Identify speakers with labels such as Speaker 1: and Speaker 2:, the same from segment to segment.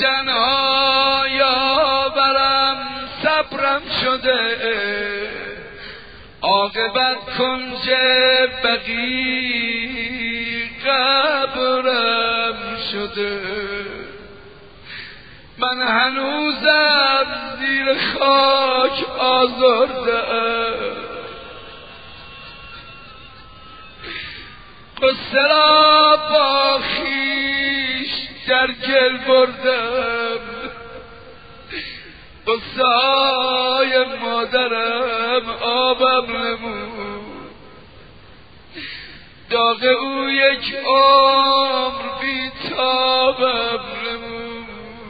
Speaker 1: تنها یاورم صبرم شده، عاقبت کنج بقیع قبرم شده. من هنوزم زیر خاک آزرده‌ام، قصه را با خویش در گل بردم، قصه های مادرم آبم نمود، داغ او یک عمر بی تابم نمود.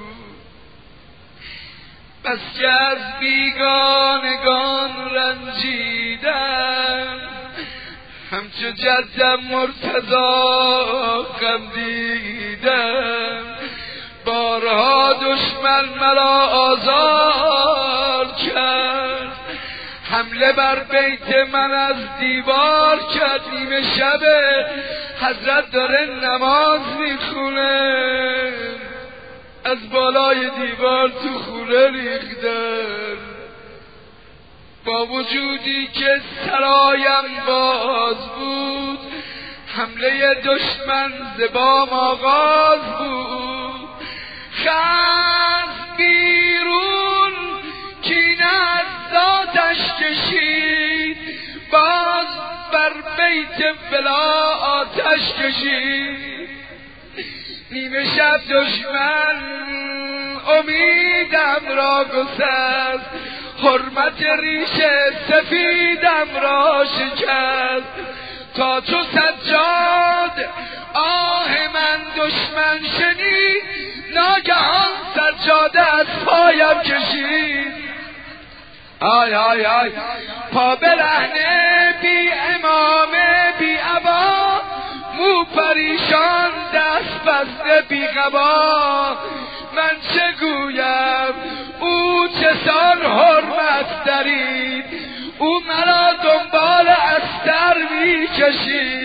Speaker 1: بس که از بیگانگان رنجیدم، همچو جدم مرتضی غم دیدم. بارها دشمن مرا آزار کرد، حمله بر بیت من از دیوار کرد. نیمه شب حضرت داره نماز میخونه، از بالای دیوار تو خونه ریختن. با وجودی که سرایم باز بود، حمله دشمن ز بام آغاز بود. خست بیرون کینه از ذاتش کشید، باز بر بیت بلا آتش کشید. نیمه شب دشمن امیدم را گسست، حرمت ریش سفیدم را شکست. تا چو سجاد آه من دشمن شنید، ناگهان سجاده از پایم کشید. آی آی آی پا برهنه بی امامه بی عبا، مو پریشان دست بسته بی قبا. من چه گویم او چسان حرمت درید، او مرا دنبال استر می کشید.